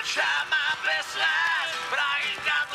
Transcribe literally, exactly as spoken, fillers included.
Try my best life, but I ain't got the